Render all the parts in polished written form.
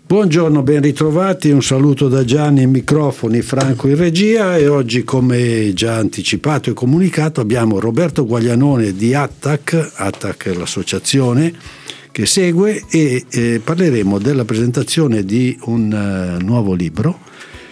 Buongiorno, ben ritrovati, un saluto da Gianni ai microfoni, Franco in regia, e oggi, come già anticipato e comunicato, abbiamo Roberto Guaglianone di Attac è l'associazione che segue, e parleremo della presentazione di un nuovo libro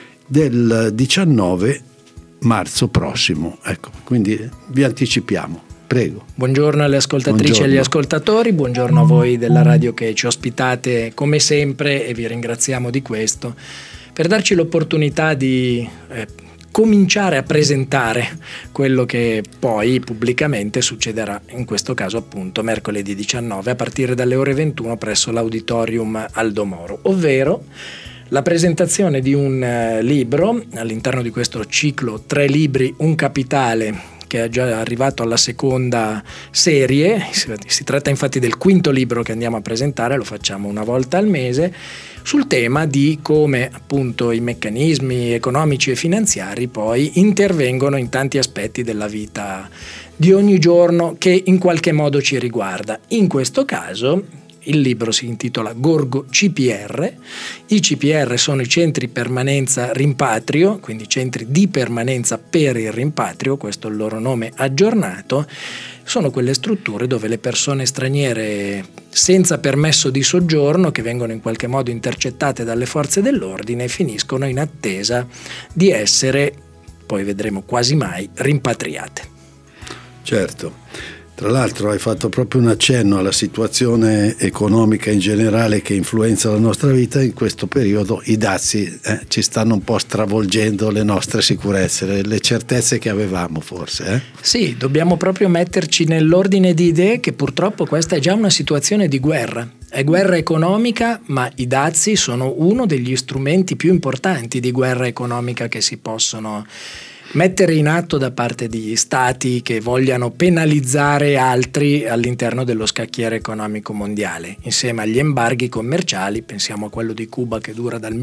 del 19 marzo prossimo. Ecco, quindi vi anticipiamo. Prego. Buongiorno alle ascoltatrici e agli ascoltatori, buongiorno a voi della radio che ci ospitate come sempre, e vi ringraziamo di questo, per darci l'opportunità di cominciare a presentare quello che poi pubblicamente succederà, in questo caso appunto mercoledì 19 a partire dalle ore 21 presso l'Auditorium Aldo Moro, ovvero la presentazione di un libro all'interno di questo ciclo 3 libri, un capitale, che è già arrivato alla seconda serie. Si tratta infatti del quinto libro che andiamo a presentare, lo facciamo una volta al mese, sul tema di come appunto i meccanismi economici e finanziari poi intervengono in tanti aspetti della vita di ogni giorno che in qualche modo ci riguarda. In questo caso il libro si intitola Gorgo CPR. I CPR sono i centri permanenza rimpatrio, quindi centri di permanenza per il rimpatrio, questo è il loro nome aggiornato. Sono quelle strutture dove le persone straniere senza permesso di soggiorno, che vengono in qualche modo intercettate dalle forze dell'ordine, finiscono in attesa di essere, poi vedremo quasi mai, rimpatriate. Certo. Tra l'altro hai fatto proprio un accenno alla situazione economica in generale che influenza la nostra vita. In questo periodo i dazi ci stanno un po' stravolgendo le nostre sicurezze, le certezze che avevamo forse. Sì, dobbiamo proprio metterci nell'ordine di idee che purtroppo questa è già una situazione di guerra. È guerra economica, ma i dazi sono uno degli strumenti più importanti di guerra economica che si possono mettere in atto da parte di stati che vogliano penalizzare altri all'interno dello scacchiere economico mondiale. Insieme agli embarghi commerciali, pensiamo a quello di Cuba che dura dal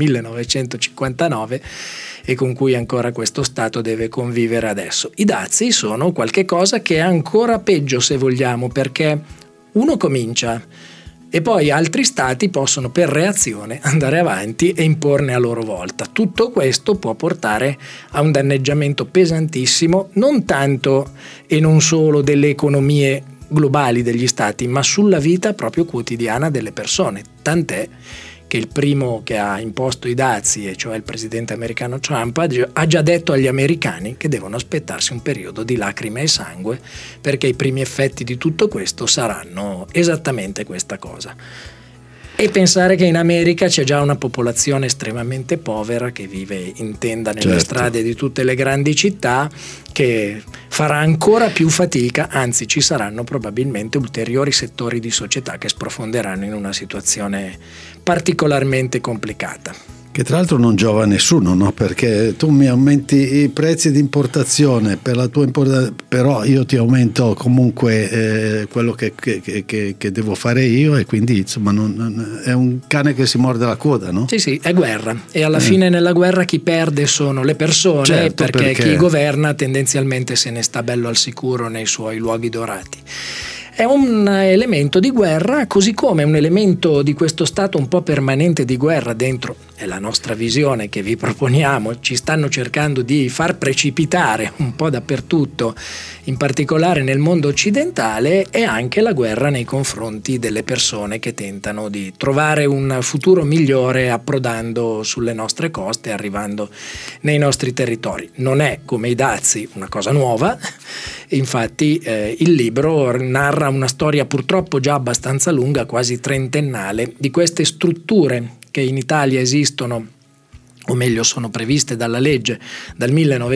1959 e con cui ancora questo Stato deve convivere adesso. I dazi sono qualche cosa che è ancora peggio, se vogliamo, perché uno comincia e poi altri stati possono per reazione andare avanti e imporne a loro volta. Tutto questo può portare a un danneggiamento pesantissimo, non tanto e non solo delle economie globali degli stati, ma sulla vita proprio quotidiana delle persone. Tant'è che il primo che ha imposto i dazi, e cioè il presidente americano Trump, ha già detto agli americani che devono aspettarsi un periodo di lacrime e sangue, perché i primi effetti di tutto questo saranno esattamente questa cosa. E pensare che in America c'è già una popolazione estremamente povera che vive in tenda nelle strade di tutte le grandi città, che farà ancora più fatica, anzi ci saranno probabilmente ulteriori settori di società che sprofonderanno in una situazione particolarmente complicata. Che tra l'altro non giova a nessuno, no? Perché tu mi aumenti i prezzi di importazione per la tua importazione, però io ti aumento comunque quello che devo fare io, e quindi insomma è un cane che si morde la coda, no? Sì, è guerra, e alla fine nella guerra chi perde sono le persone, certo, perché chi governa tendenzialmente se ne sta bello al sicuro nei suoi luoghi dorati. È un elemento di guerra, così come un elemento di questo stato un po' permanente di guerra dentro, è la nostra visione che vi proponiamo, ci stanno cercando di far precipitare un po' dappertutto, in particolare nel mondo occidentale, è anche la guerra nei confronti delle persone che tentano di trovare un futuro migliore approdando sulle nostre coste, arrivando nei nostri territori. Non è, come i dazi, una cosa nuova. Infatti il libro narra una storia purtroppo già abbastanza lunga, quasi trentennale, di queste strutture che in Italia esistono, o meglio sono previste dalla legge dal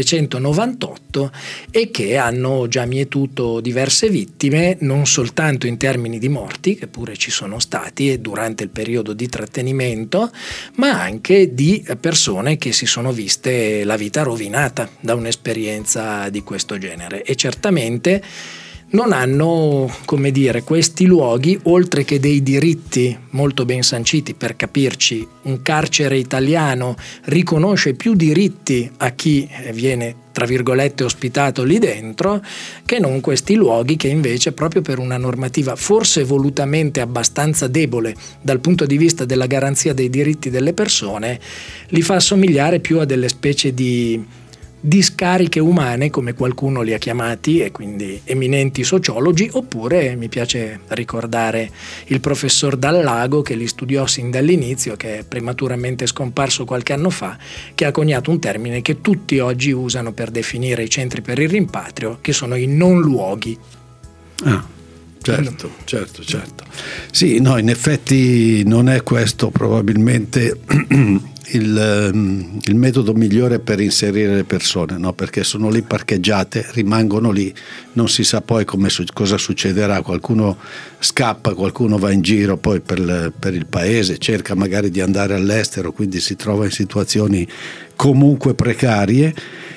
1998, e che hanno già mietuto diverse vittime, non soltanto in termini di morti, che pure ci sono stati e durante il periodo di trattenimento, ma anche di persone che si sono viste la vita rovinata da un'esperienza di questo genere. E certamente non hanno, come dire, questi luoghi, oltre che dei diritti molto ben sanciti. Per capirci, un carcere italiano riconosce più diritti a chi viene, tra virgolette, ospitato lì dentro, che non questi luoghi che invece, proprio per una normativa forse volutamente abbastanza debole dal punto di vista della garanzia dei diritti delle persone, li fa assomigliare più a delle specie di discariche umane, come qualcuno li ha chiamati, e quindi eminenti sociologi. Oppure mi piace ricordare il professor Dallago, che li studiò sin dall'inizio, che è prematuramente scomparso qualche anno fa, che ha coniato un termine che tutti oggi usano per definire i centri per il rimpatrio, che sono i non luoghi. Certo. Sì, no, in effetti non è questo probabilmente il metodo migliore per inserire le persone, no? Perché sono lì parcheggiate, rimangono lì, non si sa poi cosa succederà. Qualcuno scappa, qualcuno va in giro poi per il paese, cerca magari di andare all'estero, quindi si trova in situazioni comunque precarie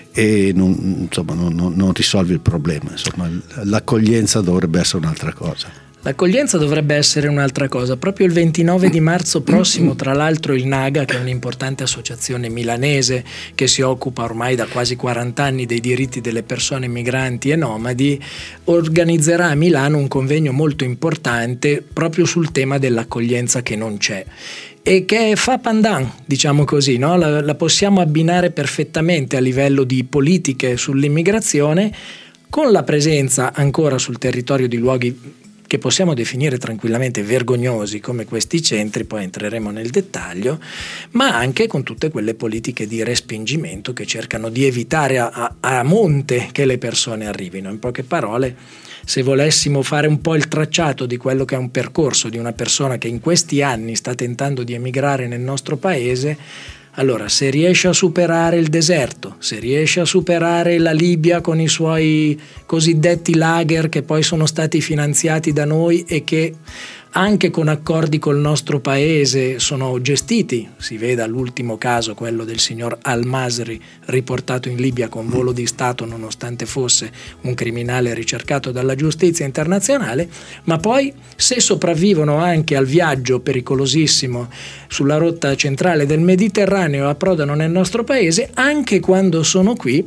e non risolve il problema. Insomma, l'accoglienza dovrebbe essere un'altra cosa. L'accoglienza dovrebbe essere un'altra cosa. Proprio il 29 di marzo prossimo, tra l'altro, il NAGA, che è un'importante associazione milanese che si occupa ormai da quasi 40 anni dei diritti delle persone migranti e nomadi, organizzerà a Milano un convegno molto importante proprio sul tema dell'accoglienza che non c'è, e che fa pandan, diciamo così, no? La possiamo abbinare perfettamente a livello di politiche sull'immigrazione, con la presenza ancora sul territorio di luoghi che possiamo definire tranquillamente vergognosi come questi centri, poi entreremo nel dettaglio, ma anche con tutte quelle politiche di respingimento che cercano di evitare a monte che le persone arrivino. In poche parole, se volessimo fare un po' il tracciato di quello che è un percorso di una persona che in questi anni sta tentando di emigrare nel nostro paese, allora, se riesce a superare il deserto, se riesce a superare la Libia con i suoi cosiddetti lager che poi sono stati finanziati da noi e che anche con accordi col nostro paese sono gestiti, si veda l'ultimo caso, quello del signor Al-Masri, riportato in Libia con volo di Stato nonostante fosse un criminale ricercato dalla giustizia internazionale, ma poi se sopravvivono anche al viaggio pericolosissimo sulla rotta centrale del Mediterraneo e approdano nel nostro paese, anche quando sono qui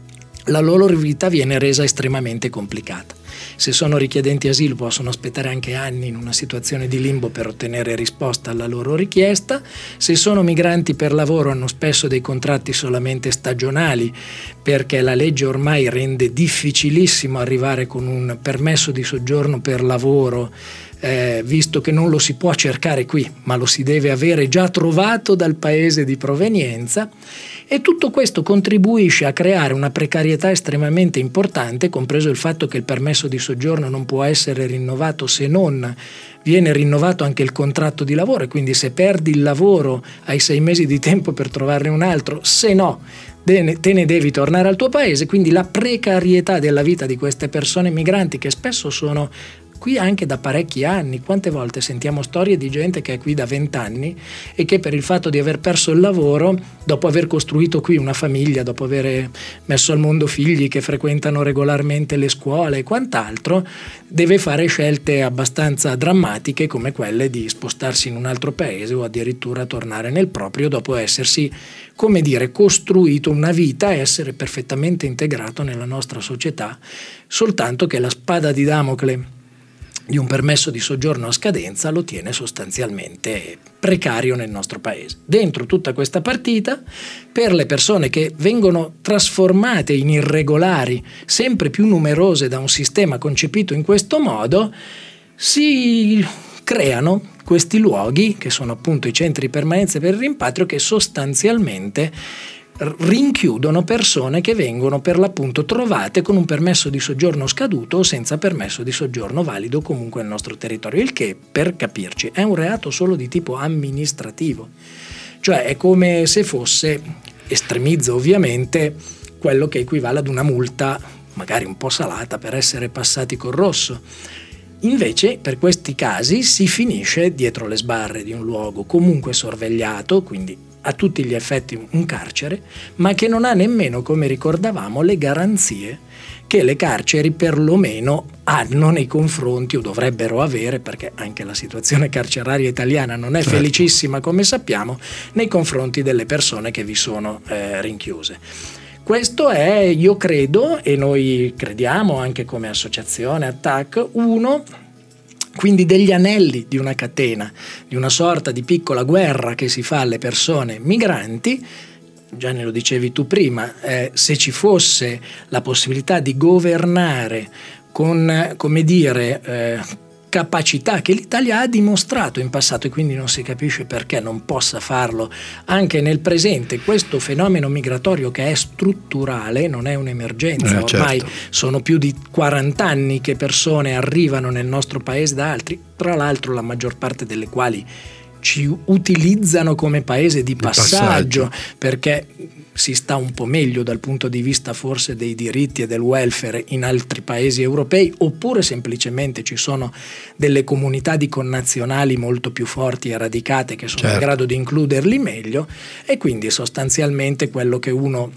la loro vita viene resa estremamente complicata. Se sono richiedenti asilo possono aspettare anche anni in una situazione di limbo per ottenere risposta alla loro richiesta. Se sono migranti per lavoro hanno spesso dei contratti solamente stagionali, perché la legge ormai rende difficilissimo arrivare con un permesso di soggiorno per lavoro, visto che non lo si può cercare qui, ma lo si deve avere già trovato dal paese di provenienza. E tutto questo contribuisce a creare una precarietà estremamente importante, compreso il fatto che il permesso di soggiorno non può essere rinnovato se non viene rinnovato anche il contratto di lavoro, e quindi se perdi il lavoro hai 6 mesi di tempo per trovarne un altro, se no te ne devi tornare al tuo paese. Quindi la precarietà della vita di queste persone migranti, che spesso sono qui anche da parecchi anni. Quante volte sentiamo storie di gente che è qui da 20 anni e che per il fatto di aver perso il lavoro, dopo aver costruito qui una famiglia, dopo aver messo al mondo figli che frequentano regolarmente le scuole e quant'altro, deve fare scelte abbastanza drammatiche come quelle di spostarsi in un altro paese o addirittura tornare nel proprio dopo essersi, come dire, costruito una vita e essere perfettamente integrato nella nostra società, soltanto che la spada di Damocle di un permesso di soggiorno a scadenza lo tiene sostanzialmente precario nel nostro paese. Dentro tutta questa partita, per le persone che vengono trasformate in irregolari, sempre più numerose da un sistema concepito in questo modo, si creano questi luoghi, che sono appunto i centri di permanenza per il rimpatrio, che sostanzialmente rinchiudono persone che vengono per l'appunto trovate con un permesso di soggiorno scaduto o senza permesso di soggiorno valido comunque nel nostro territorio, il che, per capirci, è un reato solo di tipo amministrativo, cioè è come se fosse, estremizzo ovviamente, quello che equivale ad una multa magari un po' salata per essere passati col rosso. Invece per questi casi si finisce dietro le sbarre di un luogo comunque sorvegliato, quindi a tutti gli effetti un carcere, ma che non ha nemmeno, come ricordavamo, le garanzie che le carceri perlomeno hanno nei confronti, o dovrebbero avere, perché anche la situazione carceraria italiana non è felicissima, come sappiamo, nei confronti delle persone che vi sono rinchiuse. Questo è, io credo, e noi crediamo anche come associazione ATTAC, uno quindi degli anelli di una catena, di una sorta di piccola guerra che si fa alle persone migranti. Gianni, lo dicevi tu prima, se ci fosse la possibilità di governare con, come dire, capacità che l'Italia ha dimostrato in passato, e quindi non si capisce perché non possa farlo anche nel presente, questo fenomeno migratorio che è strutturale, non è un'emergenza, ormai sono più di 40 anni che persone arrivano nel nostro paese da altri, tra l'altro la maggior parte delle quali ci utilizzano come paese di passaggio, perché si sta un po' meglio dal punto di vista forse dei diritti e del welfare in altri paesi europei, oppure semplicemente ci sono delle comunità di connazionali molto più forti e radicate che sono in grado di includerli meglio, e quindi sostanzialmente quello che uno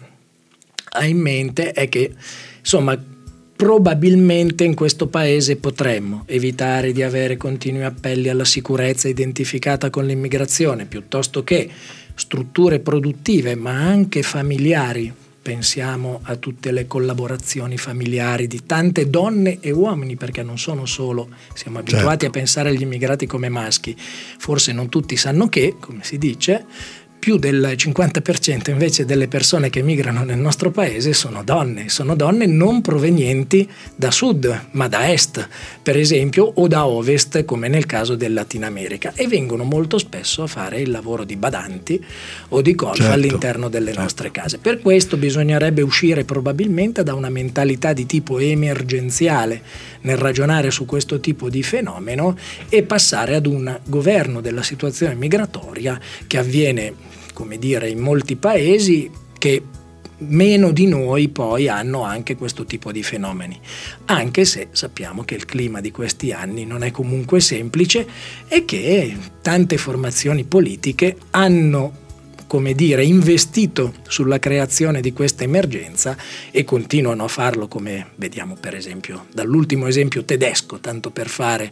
ha in mente è che insomma probabilmente in questo paese potremmo evitare di avere continui appelli alla sicurezza identificata con l'immigrazione, piuttosto che strutture produttive ma anche familiari. Pensiamo a tutte le collaborazioni familiari di tante donne e uomini, perché non sono solo, siamo abituati a pensare agli immigrati come maschi, forse non tutti sanno che, come si dice, più del 50% invece delle persone che migrano nel nostro paese sono donne non provenienti da sud ma da est, per esempio, o da ovest, come nel caso del Latino America, e vengono molto spesso a fare il lavoro di badanti o di golf all'interno delle nostre case. Per questo bisognerebbe uscire probabilmente da una mentalità di tipo emergenziale nel ragionare su questo tipo di fenomeno e passare ad un governo della situazione migratoria che avviene, come dire, in molti paesi che meno di noi poi hanno anche questo tipo di fenomeni, anche se sappiamo che il clima di questi anni non è comunque semplice e che tante formazioni politiche hanno, come dire, investito sulla creazione di questa emergenza e continuano a farlo, come vediamo per esempio dall'ultimo esempio tedesco, tanto per fare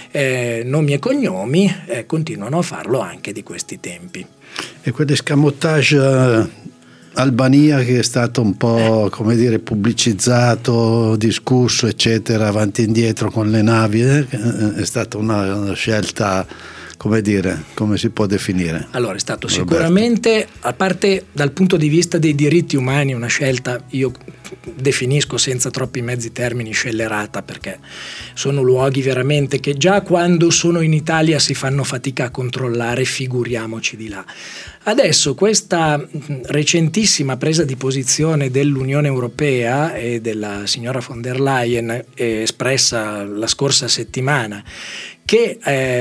nomi e cognomi, continuano a farlo anche di questi tempi. E quell'escamotage Albania che è stato un po', come dire, pubblicizzato, discusso, eccetera, avanti e indietro con le navi, è stata una scelta, come dire, come si può definire? Allora, è stato sicuramente, a parte dal punto di vista dei diritti umani, una scelta, io definisco senza troppi mezzi termini, scellerata, perché sono luoghi veramente che già quando sono in Italia si fanno fatica a controllare, figuriamoci di là. Adesso questa recentissima presa di posizione dell'Unione Europea e della signora von der Leyen, espressa la scorsa settimana, che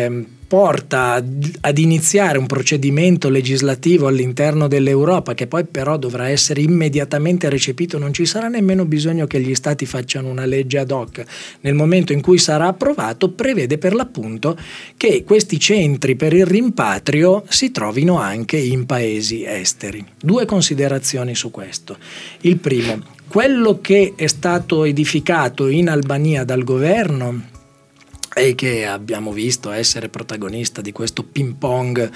porta ad iniziare un procedimento legislativo all'interno dell'Europa, che poi però dovrà essere immediatamente recepito, non ci sarà nemmeno bisogno che gli stati facciano una legge ad hoc. Nel momento in cui sarà approvato, prevede per l'appunto che questi centri per il rimpatrio si trovino anche in paesi esteri. 2 considerazioni su questo. Il primo, quello che è stato edificato in Albania dal governo e che abbiamo visto essere protagonista di questo ping pong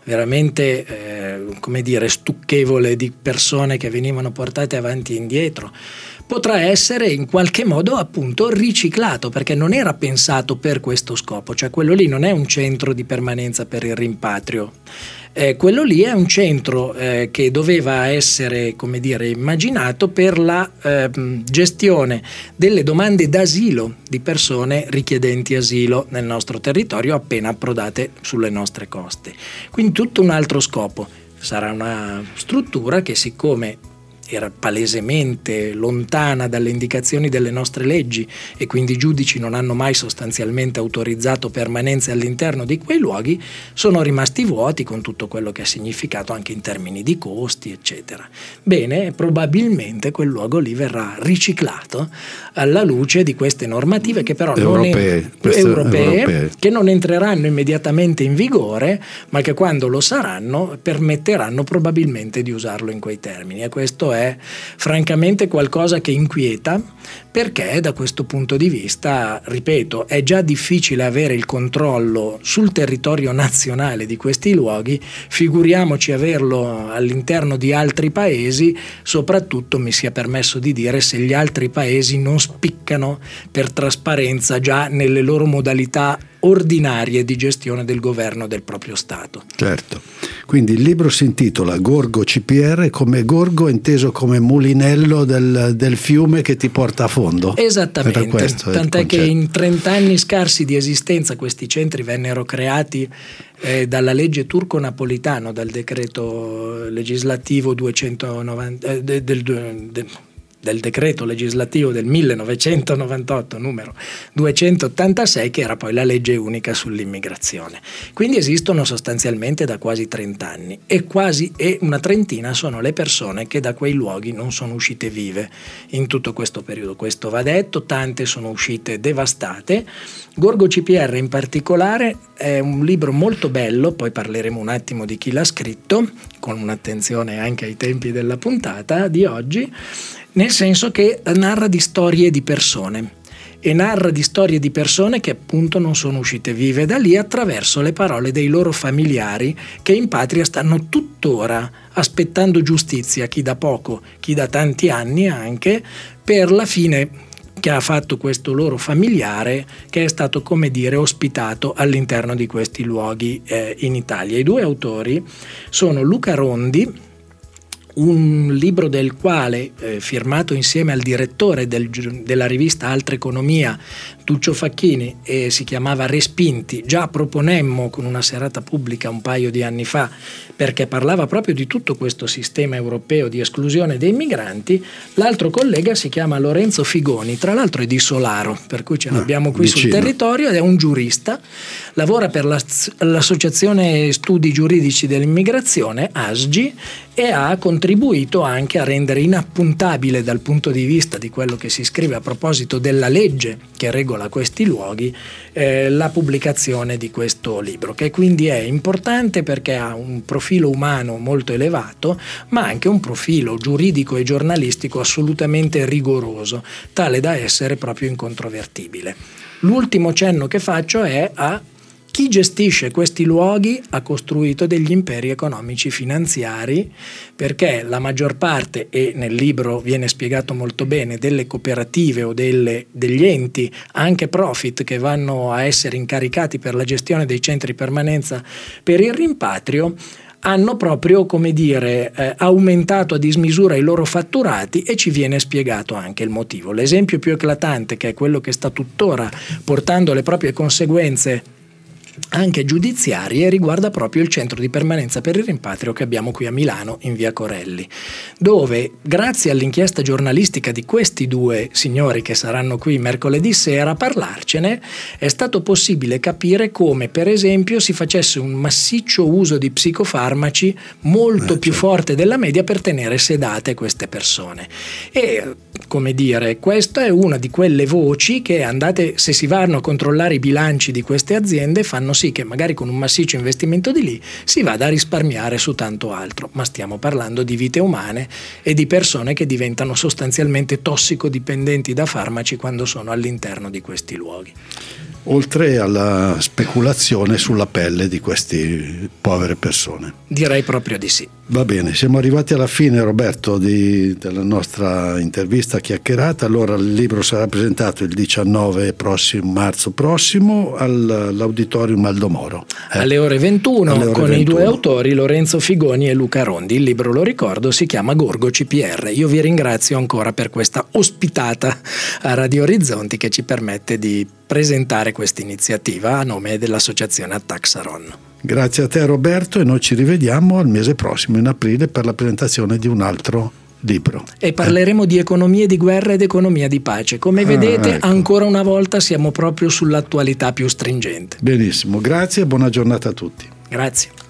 veramente come dire stucchevole di persone che venivano portate avanti e indietro, potrà essere in qualche modo appunto riciclato, perché non era pensato per questo scopo, cioè quello lì non è un centro di permanenza per il rimpatrio. Quello lì è un centro che doveva essere, come dire, immaginato per la gestione delle domande d'asilo di persone richiedenti asilo nel nostro territorio appena approdate sulle nostre coste. Quindi tutto un altro scopo. Sarà una struttura che, siccome era palesemente lontana dalle indicazioni delle nostre leggi e quindi i giudici non hanno mai sostanzialmente autorizzato permanenze all'interno di quei luoghi, sono rimasti vuoti con tutto quello che ha significato anche in termini di costi, eccetera. Bene, probabilmente quel luogo lì verrà riciclato alla luce di queste normative che però europee, che non entreranno immediatamente in vigore, ma che quando lo saranno permetteranno probabilmente di usarlo in quei termini. E questo è francamente qualcosa che inquieta, perché da questo punto di vista, ripeto, è già difficile avere il controllo sul territorio nazionale di questi luoghi, figuriamoci averlo all'interno di altri paesi, soprattutto mi sia permesso di dire se gli altri paesi non spiccano per trasparenza già nelle loro modalità ordinarie di gestione del governo del proprio Stato. Certo, quindi il libro si intitola Gorgo CPR, come gorgo inteso come mulinello del fiume che ti porta a fondo. Esattamente, tant'è che in 30 anni scarsi di esistenza questi centri vennero creati dalla legge turco-napolitano, dal decreto legislativo 290 del decreto legislativo del 1998 numero 286, che era poi la legge unica sull'immigrazione. Quindi esistono sostanzialmente da quasi 30 anni e una trentina sono le persone che da quei luoghi non sono uscite vive in tutto questo periodo. Questo va detto, tante sono uscite devastate. Gorgo CPR in particolare è un libro molto bello, poi parleremo un attimo di chi l'ha scritto, con un'attenzione anche ai tempi della puntata di oggi, nel senso che narra di storie di persone e narra di storie di persone che appunto non sono uscite vive da lì attraverso le parole dei loro familiari che in patria stanno tuttora aspettando giustizia, chi da poco, chi da tanti anni anche, per la fine che ha fatto questo loro familiare che è stato, come dire, ospitato all'interno di questi luoghi in Italia. I due autori sono Luca Rondi, un libro del quale, firmato insieme al direttore della rivista Altra Economia, Tuccio Facchini, e si chiamava Respinti, già proponemmo con una serata pubblica un paio di anni fa, perché parlava proprio di tutto questo sistema europeo di esclusione dei migranti. L'altro collega si chiama Lorenzo Figoni, tra l'altro è di Solaro, per cui ce l'abbiamo qui vicino sul territorio, ed è un giurista, lavora per l'Associazione Studi Giuridici dell'Immigrazione, ASGI, e ha contribuito anche a rendere inappuntabile dal punto di vista di quello che si scrive a proposito della legge che regola questi luoghi la pubblicazione di questo libro, che quindi è importante perché ha un profilo umano molto elevato, ma anche un profilo giuridico e giornalistico assolutamente rigoroso, tale da essere proprio incontrovertibile. L'ultimo cenno che faccio è a chi gestisce questi luoghi ha costruito degli imperi economici finanziari, perché la maggior parte, e nel libro viene spiegato molto bene, delle cooperative o degli enti, anche profit, che vanno a essere incaricati per la gestione dei centri permanenza per il rimpatrio, hanno proprio, come dire, aumentato a dismisura i loro fatturati, e ci viene spiegato anche il motivo. L'esempio più eclatante, che è quello che sta tuttora portando le proprie conseguenze anche giudiziarie, riguarda proprio il centro di permanenza per il rimpatrio che abbiamo qui a Milano in via Corelli, dove grazie all'inchiesta giornalistica di questi due signori che saranno qui mercoledì sera a parlarcene è stato possibile capire come, per esempio, si facesse un massiccio uso di psicofarmaci molto più forte della media per tenere sedate queste persone. E, come dire, questa è una di quelle voci che, se si vanno a controllare i bilanci di queste aziende, fanno sì che magari con un massiccio investimento di lì si vada a risparmiare su tanto altro, ma stiamo parlando di vite umane e di persone che diventano sostanzialmente tossicodipendenti da farmaci quando sono all'interno di questi luoghi. Oltre alla speculazione sulla pelle di queste povere persone. Direi proprio di sì. Va bene, siamo arrivati alla fine, Roberto, della nostra intervista chiacchierata. Allora il libro sarà presentato il 19 marzo prossimo all'Auditorium Aldo Moro. Alle ore 21 con i due autori Lorenzo Figoni e Luca Rondi. Il libro, lo ricordo, si chiama Gorgo CPR. Io vi ringrazio ancora per questa ospitata a Radio Orizzonti che ci permette di presentare questa iniziativa a nome dell'associazione Attac Saron. Grazie a te, Roberto, e noi ci rivediamo al mese prossimo, in aprile, per la presentazione di un altro libro. E parleremo di economie di guerra ed economia di pace. Come vedete, ecco. ancora una volta siamo proprio sull'attualità più stringente. Benissimo, grazie e buona giornata a tutti. Grazie.